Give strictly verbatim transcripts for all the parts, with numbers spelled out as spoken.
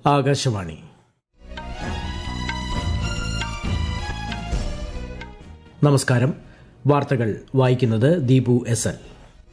ആകാശവാണി. നമസ്കാരം. വാർത്തകൾ വായിക്കുന്നത് ദീപു എസ് എൽ.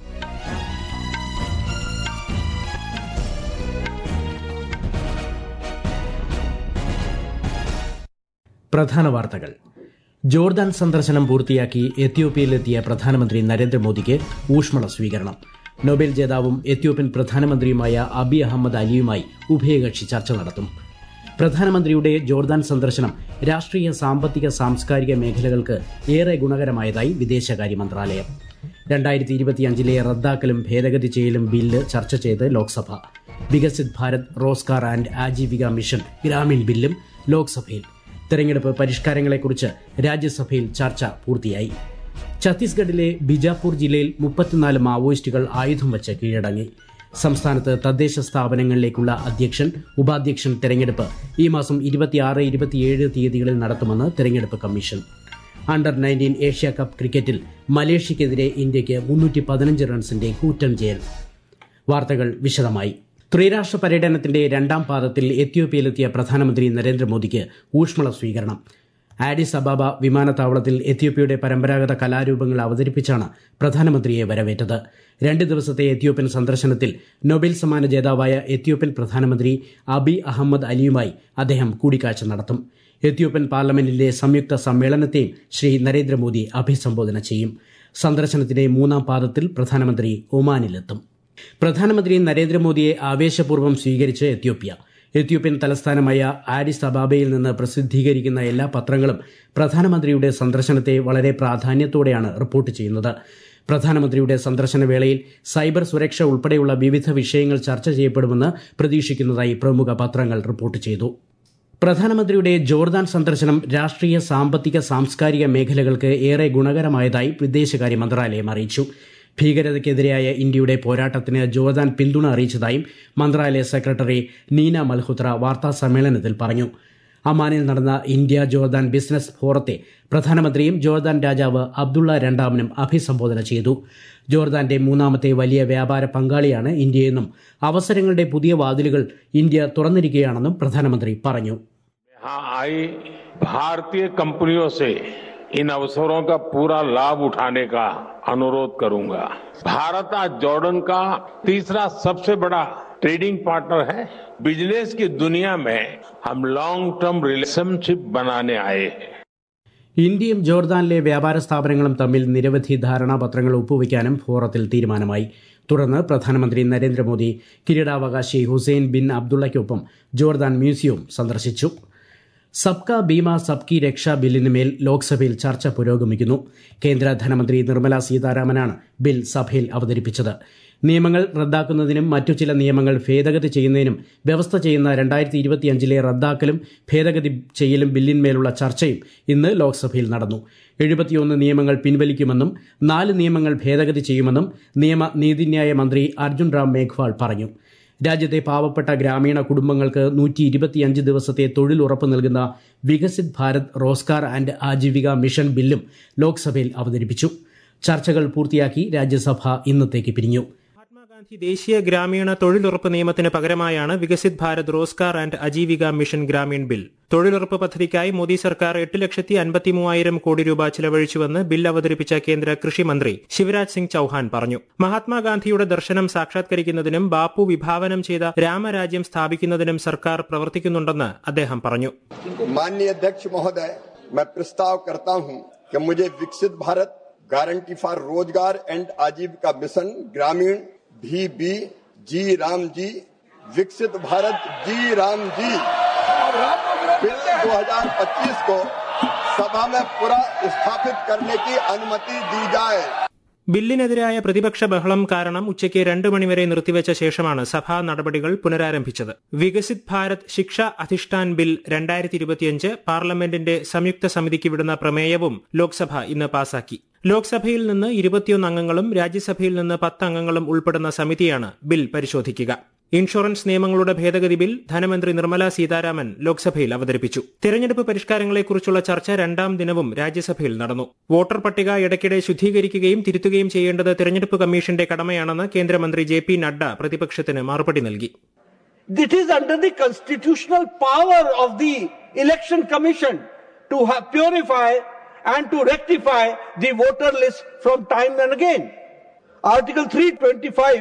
പ്രധാന വാർത്തകൾ. ജോർദാൻ സന്ദർശനം പൂർത്തിയാക്കി എത്യോപ്യയിലെത്തിയ പ്രധാനമന്ത്രി നരേന്ദ്രമോദിക്ക് ഊഷ്മള സ്വീകരണം. നൊബേൽ ജേതാവും എത്യോപ്യൻ പ്രധാനമന്ത്രിയുമായ അബി അഹമ്മദ് അലിയുമായി ഉഭയകക്ഷി ചർച്ച നടത്തും. പ്രധാനമന്ത്രിയുടെ ജോർദാൻ സന്ദർശനം രാഷ്ട്രീയ, സാമ്പത്തിക, സാംസ്കാരിക മേഖലകൾക്ക് ഏറെ ഗുണകരമായതായി വിദേശകാര്യ മന്ത്രാലയം. രണ്ടായിരത്തി ഇരുപത്തിയഞ്ചിലെ റദ്ദാക്കലും ഭേദഗതി ചെയ്യലും ബില്ല് ചർച്ച ചെയ്ത് ലോക്സഭ. വികസിത് ഭാരത് റോസ്ഗാർ ആൻഡ് ആജീവിക മിഷൻ ഗ്രാമീൺ ബില്ലും ലോക്സഭയിൽ. തെരഞ്ഞെടുപ്പ് പരിഷ്കാരങ്ങളെക്കുറിച്ച് രാജ്യസഭയിൽ ചർച്ച പൂർത്തിയായി. ഛത്തീസ്ഗഡിലെ ബിജാപൂർ ജില്ലയിൽ മുപ്പത്തിനാല് മാവോയിസ്റ്റുകൾ ആയുധം വച്ച് കീഴടങ്ങി. സംസ്ഥാനത്ത് തദ്ദേശ സ്ഥാപനങ്ങളിലേക്കുള്ള അധ്യക്ഷൻ, ഉപാധ്യക്ഷൻ തെരഞ്ഞെടുപ്പ് ഈ മാസം ഇരുപത്തിയാറ് ഇരുപത്തിയേഴ് തീയതികളിൽ നടത്തുമെന്ന് തെരഞ്ഞെടുപ്പ് commission. Under nineteen Asia cup ക്രിക്കറ്റിൽ മലേഷ്യയ്ക്കെതിരെ ഇന്ത്യയ്ക്ക് മുന്നൂറ്റി പതിനഞ്ച് റൺസിന്റെ കൂറ്റൻ ജയം. വാർത്തകൾ വിശദമായി. ത്രിരാഷ്ട്ര പര്യടനത്തിന്റെ രണ്ടാം പാദത്തിൽ എത്യോപ്യയിലെത്തിയ പ്രധാനമന്ത്രി നരേന്ദ്രമോദിക്ക് ഊഷ്മള സ്വീകരണം. ആഡിസ് അബാബ വിമാനത്താവളത്തിൽ എത്യോപ്യയുടെ പരമ്പരാഗത കലാരൂപങ്ങൾ അവതരിപ്പിച്ചാണ് പ്രധാനമന്ത്രിയെ വരവേറ്റത്. രണ്ട് ദിവസത്തെ എത്യോപ്യൻ സന്ദർശനത്തിൽ നൊബേൽ സമ്മാന ജേതാവായ എത്യോപ്യൻ പ്രധാനമന്ത്രി അബി അഹമ്മദ് അലിയുമായി അദ്ദേഹം കൂടിക്കാഴ്ച നടത്തും. എത്യോപ്യൻ പാർലമെന്റിന്റെ സംയുക്ത സമ്മേളനത്തെയും ശ്രീ നരേന്ദ്രമോദി അഭിസംബോധന ചെയ്യും. സന്ദർശനത്തിന്റെ മൂന്നാം പാദത്തിൽ പ്രധാനമന്ത്രി ഒമാനിലെത്തും. പ്രധാനമന്ത്രി നരേന്ദ്രമോദിയെ ആവേശപൂർവ്വം സ്വീകരിച്ച് എത്യോപ്യ. എത്യോപ്യൻ തലസ്ഥാനമായ ആഡിസ് അബാബയിൽ നിന്ന് പ്രസിദ്ധീകരിക്കുന്ന എല്ലാ പത്രങ്ങളും പ്രധാനമന്ത്രിയുടെ സന്ദർശനത്തെ വളരെ പ്രാധാന്യത്തോടെയാണ് റിപ്പോർട്ട് ചെയ്യുന്നത്. പ്രധാനമന്ത്രിയുടെ സന്ദർശന വേളയിൽ സൈബർ സുരക്ഷ ഉൾപ്പെടെയുള്ള വിവിധ വിഷയങ്ങൾ ചർച്ച ചെയ്യപ്പെടുമെന്ന് പ്രതീക്ഷിക്കുന്നതായി പ്രമുഖ പത്രങ്ങൾ റിപ്പോർട്ട് ചെയ്തു. പ്രധാനമന്ത്രിയുടെ ജോർദാൻ സന്ദർശനം രാഷ്ട്രീയ, സാമ്പത്തിക, സാംസ്കാരിക മേഖലകൾക്ക് ഏറെ ഗുണകരമായതായി വിദേശകാര്യ മന്ത്രാലയം അറിയിച്ചു. ഭീകരതയ്ക്കെതിരായ ഇന്ത്യയുടെ പോരാട്ടത്തിന് ജോർദാൻ പിന്തുണ അറിയിച്ചതായും മന്ത്രാലയ സെക്രട്ടറി നീന മൽഹോത്ര വാർത്താ സമ്മേളനത്തിൽ പറഞ്ഞു. അമാനിൽ നടന്ന ഇന്ത്യ ജോർദാൻ ബിസിനസ് ഫോറത്തെ പ്രധാനമന്ത്രിയും ജോർദാൻ രാജാവ് അബ്ദുള്ള രണ്ടാമനും അഭിസംബോധന ചെയ്തു. ജോർദാന്റെ മൂന്നാമത്തെ വലിയ വ്യാപാര പങ്കാളിയാണ് ഇന്ത്യയെന്നും അവസരങ്ങളുടെ പുതിയ വാതിലുകൾ ഇന്ത്യ തുറന്നിരിക്കുകയാണെന്നും പ്രധാനമന്ത്രി പറഞ്ഞു. भारतीय कंपनियों से इन अवसरों का पूरा लाभ उठाने का अनुरोध करूंगा. भारत आज जॉर्डन का तीसरा सबसे बड़ा ट्रेडिंग पार्टनर है. बिजनेस की दुनिया में हम लॉन्ग टर्म रिलेशनशिप बनाने आए हैं. ഇന്ത്യയും ജോർദാനിലെ വ്യാപാര സ്ഥാപനങ്ങളും തമ്മിൽ നിരവധി ധാരണാപത്രങ്ങൾ ഒപ്പുവയ്ക്കാനും ഫോറത്തിൽ തീരുമാനമായി. തുടർന്ന് പ്രധാനമന്ത്രി നരേന്ദ്രമോദി കിരീടാവകാശി ഹുസൈൻ ബിൻ അബ്ദുള്ളയ്ക്കൊപ്പം ജോർദാൻ മ്യൂസിയവും സന്ദർശിച്ചു. സബ്കാ ബീമ സബ്കി രക്ഷ ബില്ലിനുമേൽ ലോക്സഭയിൽ ചർച്ച പുരോഗമിക്കുന്നു. കേന്ദ്ര ധനമന്ത്രി നിർമ്മല സീതാരാമനാണ് ബിൽ സഭയിൽ അവതരിപ്പിച്ചത്. നിയമങ്ങൾ റദ്ദാക്കുന്നതിനും മറ്റു ചില നിയമങ്ങൾ ഭേദഗതി ചെയ്യുന്നതിനും വ്യവസ്ഥ ചെയ്യുന്ന രണ്ടായിരത്തി ഇരുപത്തിയഞ്ചിലെ റദ്ദാക്കലും ഭേദഗതി ചെയ്യലും ബില്ലിന്മേലുള്ള ചർച്ചയും ഇന്ന് ലോക്സഭയിൽ നടന്നു. എഴുപത്തിയൊന്ന് നിയമങ്ങൾ പിൻവലിക്കുമെന്നും നാല് നിയമങ്ങൾ ഭേദഗതി ചെയ്യുമെന്നും നിയമ നീതിന്യായ മന്ത്രി അർജുൻ റാം മേഘ്വാൾ പറഞ്ഞു. രാജ്യത്തെ പാവപ്പെട്ട ഗ്രാമീണ കുടുംബങ്ങൾക്ക് നൂറ്റി ഇരുപത്തിയഞ്ച് ദിവസത്തെ തൊഴിൽ ഉറപ്പ് നൽകുന്ന വികസിത് ഭാരത് റോസ്ഗാർ ആൻഡ് ആജീവിക മിഷൻ ബില്ലും ലോക്സഭയിൽ അവതരിപ്പിച്ചു. ചർച്ചകൾ പൂർത്തിയാക്കി രാജ്യസഭ ഇന്നത്തേക്ക് പിരിഞ്ഞു. മഹാത്മാഗാന്ധി ദേശീയ ഗ്രാമീണ തൊഴിലുറപ്പ് നിയമത്തിന് പകരമായാണ് Viksit Bharat Rozgar and Ajeevika mission Gramin bill. തൊഴിലുറപ്പ് പദ്ധതിക്കായി മോദി സർക്കാർ എട്ട് ലക്ഷത്തി അൻപത്തി മൂവായിരം കോടി രൂപ ചിലവഴിച്ചുവെന്ന് ബിൽ അവതരിപ്പിച്ച കേന്ദ്ര കൃഷി മന്ത്രി ശിവരാജ് സിംഗ് ചൌഹാൻ പറഞ്ഞു. മഹാത്മാഗാന്ധിയുടെ ദർശനം സാക്ഷാത്കരിക്കുന്നതിനും ബാപ്പു വിഭാവനം ചെയ്ത രാമരാജ്യം സ്ഥാപിക്കുന്നതിനും സർക്കാർ പ്രവർത്തിക്കുന്നുണ്ടെന്ന് അദ്ദേഹം പറഞ്ഞു. മാനനീയ അധ്യക്ഷ മഹോദയ, मैं प्रस्ताव करता हूं कि मुझे Viksit Bharat guarantee for Rozgar and Ajeevika mission Gramin भी B G Ram G Viksit Bharat G Ram G bill दो हज़ार पच्चीस को सभा में पूरा स्थापित करने की अनुमति दी जाए. ബില്ലിനെതിരായ പ്രതിപക്ഷ ബഹളം കാരണം ഉച്ചയ്ക്ക് രണ്ട് മണിവരെ നിർത്തിവെച്ച ശേഷമാണ് സഭാ നടപടികൾ പുനരാരംഭിച്ചത്. വികസിത് ഭാരത് ശിക്ഷ അധിഷ്ഠാൻ ബിൽ രണ്ടായിരത്തി ഇരുപത്തിയഞ്ച് പാർലമെന്റിന്റെ സംയുക്ത സമിതിക്ക് വിടുന്ന പ്രമേയവും ലോക്സഭ ഇന്ന് പാസാക്കി. ലോക്സഭയിൽ നിന്ന് ഇരുപത്തിയൊന്ന് അംഗങ്ങളും രാജ്യസഭയിൽ നിന്ന് പത്ത് അംഗങ്ങളും ഉൾപ്പെടുന്ന സമിതിയാണ് ബിൽ പരിശോധിക്കുക. ഇൻഷുറൻസ് നിയമങ്ങളുടെ ഭേദഗതി ബിൽ ധനമന്ത്രി നിർമ്മല സീതാരാമൻ ലോക്സഭയിൽ അവതരിപ്പിച്ചു. തെരഞ്ഞെടുപ്പ് പരിഷ്കാരങ്ങളെക്കുറിച്ചുള്ള ചർച്ച രണ്ടാം ദിനവും രാജ്യസഭയിൽ നടന്നു. വോട്ടർ പട്ടിക ഇടയ്ക്കിടെ ശുദ്ധീകരിക്കുകയും തിരുത്തുകയും ചെയ്യേണ്ടത് തെരഞ്ഞെടുപ്പ് കമ്മീഷന്റെ കടമയാണെന്ന് കേന്ദ്രമന്ത്രി ജെ പി നഡ്ഡ പ്രതിപക്ഷത്തിന് മറുപടി നൽകി. It is under the constitutional power of the Election Commission to have purify and to rectify the voter list from time and again. Article three twenty-five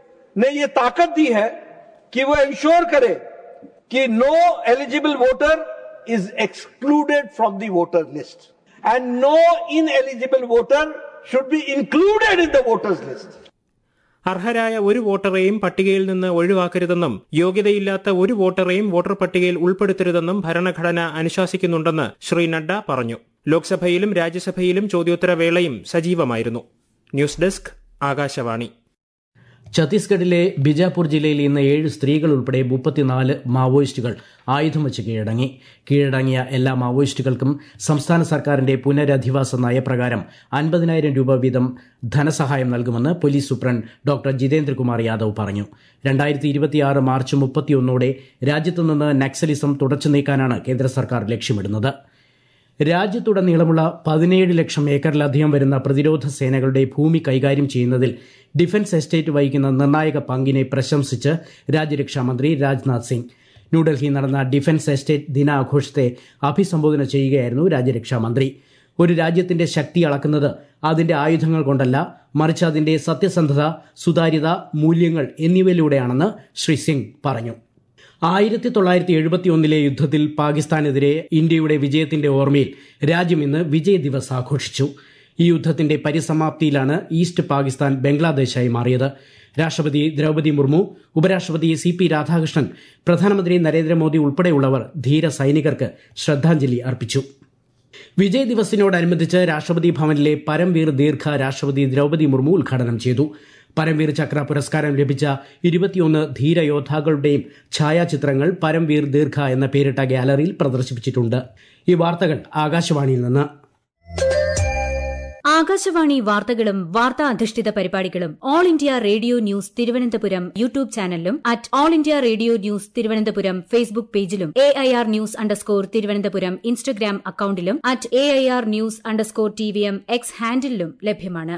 ने ये ताकत दी है कि वो इंश्योर करे कि no eligible voter is excluded from the voter list and no ineligible voter should be included in the voters list. അർഹരായ ഒരു വോട്ടറെയും പട്ടികയിൽ നിന്ന് ഒഴിവാക്കരുതെന്നും യോഗ്യതയില്ലാത്ത ഒരു വോട്ടറെയും വോട്ടർ പട്ടികയിൽ ഉൾപ്പെടുത്തരുതെന്നും ഭരണഘടന അനുശാസിക്കുന്നുണ്ടെന്ന് ശ്രീ നഡ്ഡ പറഞ്ഞു. ലോക്സഭയിലും രാജ്യസഭയിലും ചോദ്യോത്തരവേളയും സജീവമായിരുന്നു. News desk Akashvani. ഛത്തീസ്ഗഡിലെ ബിജാപൂർ ജില്ലയിൽ ഇന്ന് ഏഴ് സ്ത്രീകൾ ഉൾപ്പെടെ മുപ്പത്തിനാല് മാവോയിസ്റ്റുകൾ ആയുധം വച്ച് കീഴടങ്ങി. കീഴടങ്ങിയ എല്ലാ മാവോയിസ്റ്റുകൾക്കും സംസ്ഥാന സർക്കാരിന്റെ പുനരധിവാസ നയപ്രകാരം അൻപതിനായിരം രൂപ വീതം ധനസഹായം നൽകുമെന്ന് police superintendent doctor Jitendra Kumar Yadav പറഞ്ഞു. രണ്ടായിരത്തി ഇരുപത്തിയാറ് മാർച്ച് മുപ്പത്തിയൊന്നോടെ രാജ്യത്തുനിന്ന് നക്സലിസം തുടച്ചു നീക്കാനാണ് കേന്ദ്ര സർക്കാർ ലക്ഷ്യമിടുന്നത്. രാജ്യത്തുടനീളമുള്ള പതിനേഴ് ലക്ഷം ഏക്കറിലധികം വരുന്ന പ്രതിരോധ സേനകളുടെ ഭൂമി കൈകാര്യം ചെയ്യുന്നതിൽ ഡിഫൻസ് എസ്റ്റേറ്റ് വഹിക്കുന്ന നിർണായക പങ്കിനെ പ്രശംസിച്ച് രാജ്യരക്ഷാമന്ത്രി രാജ്നാഥ് സിംഗ്. ന്യൂഡൽഹിയിൽ നടന്ന ഡിഫൻസ് എസ്റ്റേറ്റ് ദിനാഘോഷത്തെ അഭിസംബോധന ചെയ്യുകയായിരുന്നു രാജ്യരക്ഷാമന്ത്രി. ഒരു രാജ്യത്തിന്റെ ശക്തി അളക്കുന്നത് അതിന്റെ ആയുധങ്ങൾ കൊണ്ടല്ല, മറിച്ച് അതിന്റെ സത്യസന്ധത, സുതാര്യത, മൂല്യങ്ങൾ എന്നിവയിലൂടെയാണെന്ന് ശ്രീ സിംഗ് പറഞ്ഞു. ആയിരത്തി തൊള്ളായിരത്തി എഴുപത്തിയൊന്നിലെ യുദ്ധത്തിൽ പാകിസ്ഥാനെതിരെ ഇന്ത്യയുടെ വിജയത്തിന്റെ ഓർമ്മയിൽ രാജ്യം ഇന്ന് വിജയ് ദിവസ് ആഘോഷിച്ചു. ഈ യുദ്ധത്തിന്റെ പരിസമാപ്തിയിലാണ് ഈസ്റ്റ് പാകിസ്ഥാൻ ബംഗ്ലാദേശായി മാറിയത്. രാഷ്ട്രപതി ദ്രൌപദി മുർമു, ഉപരാഷ്ട്രപതി സി പി രാധാകൃഷ്ണൻ, പ്രധാനമന്ത്രി നരേന്ദ്രമോദി ഉൾപ്പെടെയുള്ളവർ ധീര സൈനികർക്ക് ശ്രദ്ധാഞ്ജലി അർപ്പിച്ചു. വിജയ് ദിവസിനോടനുബന്ധിച്ച് രാഷ്ട്രപതി ഭവനിലെ പരംവീർ ദീർഘ രാഷ്ട്രപതി ദ്രൌപദി മുർമു ഉദ്ഘാടനം ചെയ്തു. പരംവീർ ചക്ര പുരസ്കാരം ലഭിച്ച ഇരുപത്തിയൊന്ന് ധീരയോദ്ധാക്കളുടെയും ഛായാചിത്രങ്ങൾ പരംവീർ ദീർഘ എന്ന പേരിട്ട ഗാലറിയിൽ പ്രദർശിപ്പിച്ചിട്ടുണ്ട്. ഈ വാർത്തകൾ ആകാശവാണിയിൽ നിന്ന്. ആകാശവാണി വാർത്തകളും വാർത്താ അധിഷ്ഠിത പരിപാടികളും all India radio news Thiruvananthapuram YouTube ചാനലിലും at all India radio news Thiruvananthapuram Facebook പേജിലും A I R news underscore Thiruvananthapuram Instagram അക്കൌണ്ടിലും at A I R news underscore T V M X ഹാൻഡിലും ലഭ്യമാണ്.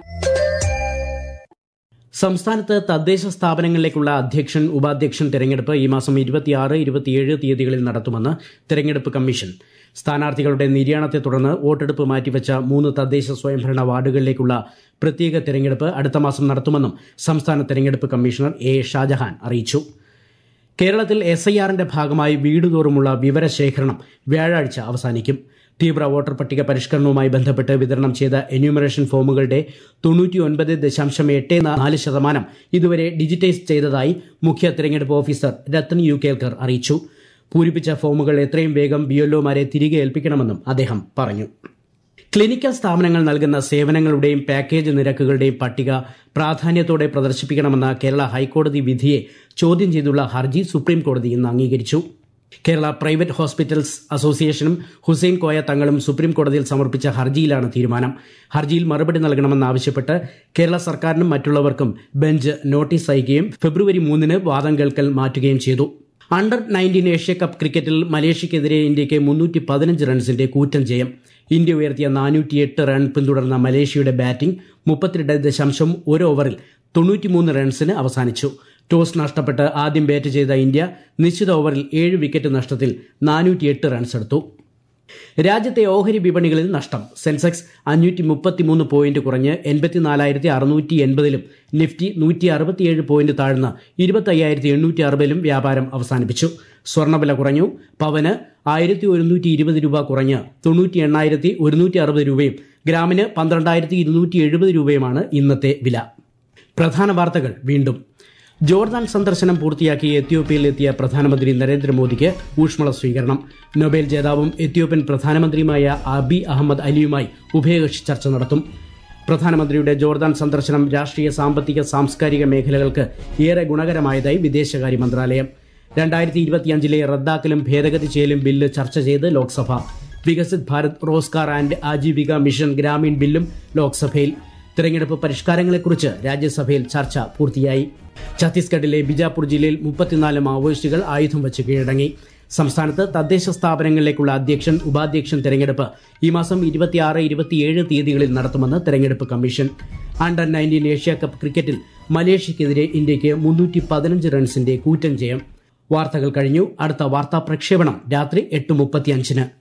സംസ്ഥാനത്ത് തദ്ദേശ സ്ഥാപനങ്ങളിലേക്കുള്ള അധ്യക്ഷൻ, ഉപാധ്യക്ഷൻ തെരഞ്ഞെടുപ്പ് ഈ മാസം ഇരുപത്തിയാറ് ഇരുപത്തിയേഴ് തീയതികളിൽ നടത്തുമെന്ന് തെരഞ്ഞെടുപ്പ് കമ്മീഷൻ. സ്ഥാനാർത്ഥികളുടെ നിര്യാണത്തെ തുടർന്ന് വോട്ടെടുപ്പ് മാറ്റിവെച്ച മൂന്ന് തദ്ദേശ സ്വയംഭരണ വാർഡുകളിലേക്കുള്ള പ്രത്യേക തെരഞ്ഞെടുപ്പ് അടുത്ത മാസം നടത്തുമെന്നും സംസ്ഥാന തെരഞ്ഞെടുപ്പ് കമ്മീഷണർ എ ഷാജഹാൻ അറിയിച്ചു. കേരളത്തിൽ എസ് ഐ ആറിന്റെ ഭാഗമായി വീടുതോറുമുള്ള വിവരശേഖരണം വ്യാഴാഴ്ച അവസാനിക്കും. തീവ്ര വോട്ടർ പട്ടിക പരിഷ്കരണവുമായി ബന്ധപ്പെട്ട് വിതരണം ചെയ്ത എന്യൂമറേഷൻ ഫോമുകളുടെ തൊണ്ണൂറ്റിയൊൻപത് ദശാംശം എട്ട് നാല് ശതമാനം ഇതുവരെ ഡിജിറ്റൈസ് ചെയ്തതായി മുഖ്യ തെരഞ്ഞെടുപ്പ് ഓഫീസർ രത്തൻ യു കേൽക്കർ അറിയിച്ചു. പൂരിപ്പിച്ച ഫോമുകൾ എത്രയും വേഗം ബിഎൽഒമാരെ തിരികെ ഏൽപ്പിക്കണമെന്നും അദ്ദേഹം പറഞ്ഞു. ക്ലിനിക്കൽ സ്ഥാപനങ്ങൾ നൽകുന്ന സേവനങ്ങളുടെയും പാക്കേജ് നിരക്കുകളുടെയും പട്ടിക പ്രാധാന്യത്തോടെ പ്രദർശിപ്പിക്കണമെന്ന കേരള ഹൈക്കോടതി വിധിയെ ചോദ്യം ചെയ്തുള്ള ഹർജി സുപ്രീംകോടതി ഇന്ന് അംഗീകരിച്ചു. കേരള പ്രൈവറ്റ് ഹോസ്പിറ്റൽസ് അസോസിയേഷനും ഹുസൈൻ കോയ തങ്ങളും സുപ്രീംകോടതിയിൽ സമർപ്പിച്ച ഹർജിയിലാണ് തീരുമാനം. ഹർജിയിൽ മറുപടി നൽകണമെന്നാവശ്യപ്പെട്ട് കേരള സർക്കാരിനും മറ്റുള്ളവർക്കും ബെഞ്ച് നോട്ടീസ് അയക്കുകയും ഫെബ്രുവരി മൂന്നിന് വാദം കേൾക്കൽ മാറ്റുകയും ചെയ്തു. അണ്ടർ നയൻറ്റീൻ ഏഷ്യാകപ്പ് ക്രിക്കറ്റിൽ മലേഷ്യക്കെതിരെ ഇന്ത്യയ്ക്ക് മുന്നൂറ്റി പതിനഞ്ച് റൺസിന്റെ കൂറ്റൻ ജയം. ഇന്ത്യ ഉയർത്തിയ നാനൂറ്റിയെട്ട് റൺ പിന്തുടർന്ന മലേഷ്യയുടെ ബാറ്റിംഗ് മുപ്പത്തിരണ്ട് ദശാംശം ഒരു ഓവറിൽ തൊണ്ണൂറ്റിമൂന്ന് റൺസിന് അവസാനിച്ചു. ടോസ് നഷ്ടപ്പെട്ട് ആദ്യം ബാറ്റ് ചെയ്ത ഇന്ത്യ നിശ്ചിത ഓവറിൽ ഏഴ് വിക്കറ്റ് നഷ്ടത്തിൽ നാനൂറ്റിയെട്ട് റൺസെടുത്തു. രാജ്യത്തെ ഓഹരി വിപണികളിൽ നഷ്ടം. സെൻസെക്സ് അഞ്ഞൂറ്റി മുപ്പത്തിമൂന്ന് പോയിന്റ് കുറഞ്ഞ് എൺപത്തിനാലായിരത്തി അറുന്നൂറ്റി എൺപതിലും നിഫ്റ്റി നൂറ്റി അറുപത്തിയേഴ് പോയിന്റ് താഴ്ന്ന് ഇരുപത്തി അയ്യായിരത്തി എണ്ണൂറ്റി അറുപതിലും വ്യാപാരം അവസാനിപ്പിച്ചു. സ്വർണ്ണവില കുറഞ്ഞു. പവന് ആയിരത്തി ഒരുന്നൂറ്റി ഇരുപത് രൂപ കുറഞ്ഞ് തൊണ്ണൂറ്റി എണ്ണായിരത്തി ഒരുന്നൂറ്റി അറുപത് രൂപയും ഗ്രാമിന് പന്ത്രണ്ടായിരത്തി ഇരുന്നൂറ്റി എഴുപത് രൂപയുമാണ് ഇന്നത്തെ വില. പ്രധാന വാർത്തകൾ വീണ്ടും. ജോർദാൻ സന്ദർശനം പൂർത്തിയാക്കി എത്യോപ്യയിലെത്തിയ പ്രധാനമന്ത്രി നരേന്ദ്രമോദിക്ക് ഊഷ്മള സ്വീകരണം. നൊബേൽ ജേതാവും എത്യോപ്യൻ പ്രധാനമന്ത്രിയുമായ അബി അഹമ്മദ് അലിയുമായി ഉഭയകക്ഷി ചർച്ച നടത്തും. പ്രധാനമന്ത്രിയുടെ ജോർദാൻ സന്ദർശനം രാഷ്ട്രീയ, സാമ്പത്തിക, സാംസ്കാരിക മേഖലകൾക്ക് ഏറെ ഗുണകരമായതായി വിദേശകാര്യ മന്ത്രാലയം. രണ്ടായിരത്തി ഇരുപത്തിയഞ്ചിലെ റദ്ദാക്കലും ഭേദഗതി ചെയ്യലും ബില്ല് ചർച്ച ചെയ്ത് ലോക്സഭ. വികസിത് ഭാരത് റോസ്ഗാർ ആൻഡ് ആജീവിക മിഷൻ ഗ്രാമീൺ ബില്ലും ലോക്സഭയിൽ. തെരഞ്ഞെടുപ്പ് പരിഷ്കാരങ്ങളെക്കുറിച്ച് രാജ്യസഭയിൽ ചർച്ച പൂർത്തിയായി. ഛത്തീസ്ഗഡിലെ ബിജാപൂർ ജില്ലയിൽ മുപ്പത്തിനാല് മാവോയിസ്റ്റുകൾ ആയുധം വച്ച് കീഴടങ്ങി. സംസ്ഥാനത്ത് തദ്ദേശ സ്ഥാപനങ്ങളിലേക്കുള്ള അധ്യക്ഷൻ, ഉപാധ്യക്ഷൻ തെരഞ്ഞെടുപ്പ് ഈ മാസം ഇരുപത്തിയാറ് ഇരുപത്തിയേഴ് തീയതികളിൽ നടത്തുമെന്ന് തെരഞ്ഞെടുപ്പ് കമ്മീഷൻ. അണ്ടർ നയൻറ്റീൻ ഏഷ്യാകപ്പ് ക്രിക്കറ്റിൽ മലേഷ്യക്കെതിരെ ഇന്ത്യയ്ക്ക് മുന്നൂറ്റി പതിനഞ്ച് റൺസിന്റെ കൂറ്റൻ ജയം. വാർത്തകൾ കഴിഞ്ഞു. അടുത്ത വാർത്താ പ്രക്ഷേപണം രാത്രി എട്ട് മുപ്പത്തിയഞ്ചിന്.